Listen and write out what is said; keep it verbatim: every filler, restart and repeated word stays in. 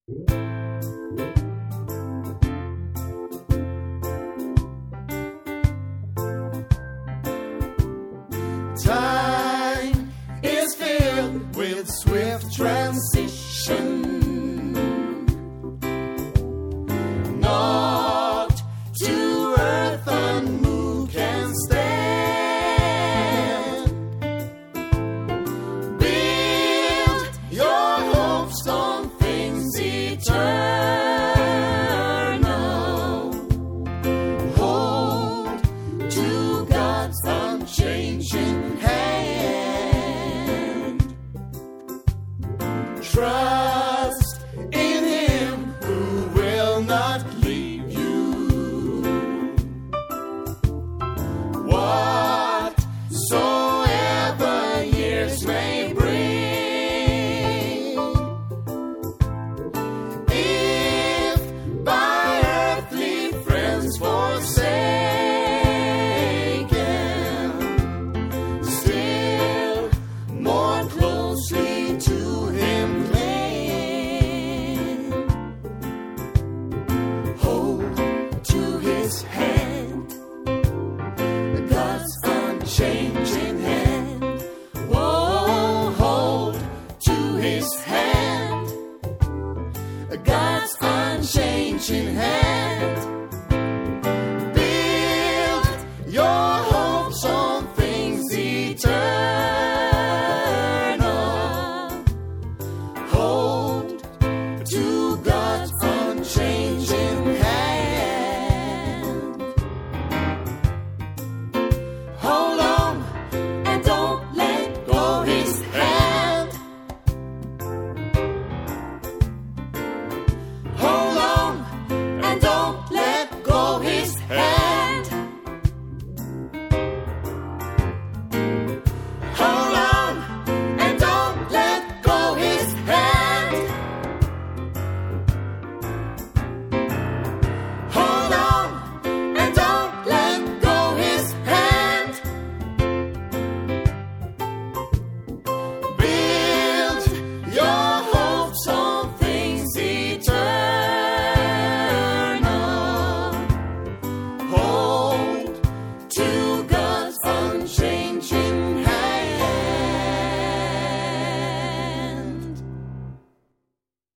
Time is filled with swift transition. Not to earth and moon can stand. Build your hopes on things eternal. Hold to God's unchanging hand. Trust in Him who will not leave you. Whatsoever years may bring, if by earthly friends forsaken, still more closely to Him cling. Hold to His hand, God's unchanging hand. Whoa, hold to His hand, God's unchanging hand.